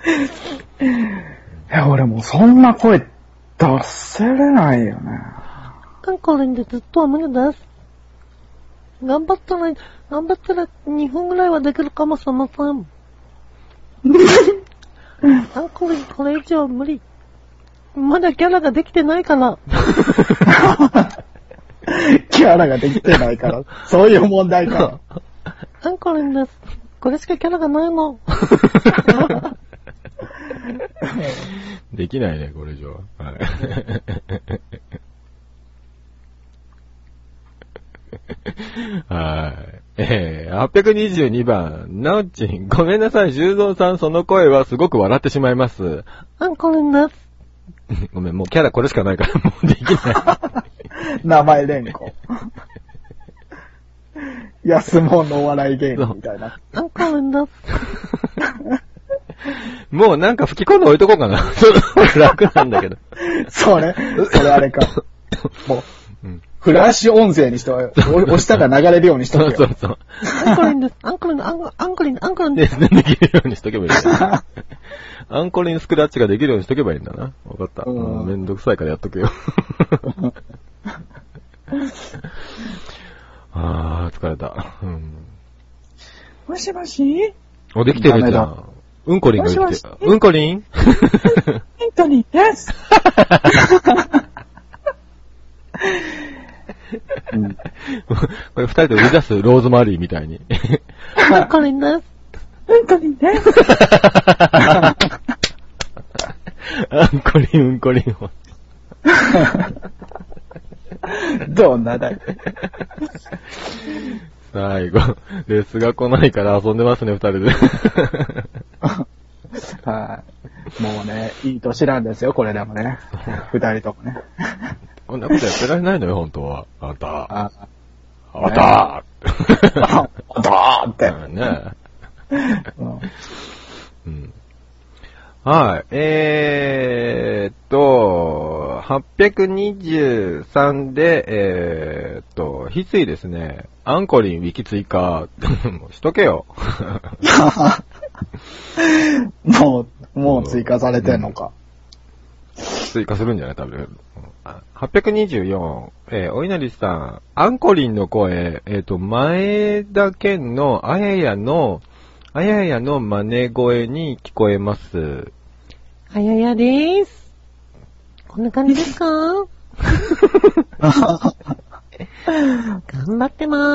や、俺もうそんな声出せれないよね。 アンコリンでずっとは無理です。頑張ったら2分ぐらいはできるかもしれません。アンコリンこれ以上無理。まだキャラができてないから。 キャラができてないから。そういう問題か。 アンコリンです。これしかキャラがないの。 できないね、これ以上。はい。はい。822番、なおちん、ごめんなさい、修造さん、その声はすごく笑ってしまいます。 アンコリンです。 ごめん、もうキャラこれしかないから、もうできない。 名前連呼。安物のお笑い芸人みたいな。 アンコリンです。 もうなんか吹き込んで置いとこうかな。楽なんだけど。 それあれか。もう、フラッシュ音声にして、押したら流れるようにしとけよ。 そう。 アンコリンです。アンコリンです。 できるようにしとけばいいんだ。アンコリンスクラッチができるようにしとけばいいんだな。わかった。めんどくさいからやっとくよ。疲れた。 もしもし？ お、できてるじゃん。うんこりんが言ってた。うんこりん？ ヒントにです。 これ二人で売り出すローズマリーみたいに。 うんこりんです。 うんこりんです。 うんこりん、うんこりん。 どんなだい？ 最後、レスが来ないから遊んでますね、二人で。 はい。もうね、いい年なんですよ、これでもね。二人ともね。 こんなことやってられないのよ、本当は。あんたーって。 ねはい。823で、翡翠ですね。アンコリンウィキ追加。しとけよ。 もう追加されてんのか。 追加するんじゃない多分。824、お稲荷さん、アンコリンの声、前田健のあややの真似声に聞こえます。 あややでーす。こんな感じですか？頑張ってまーす。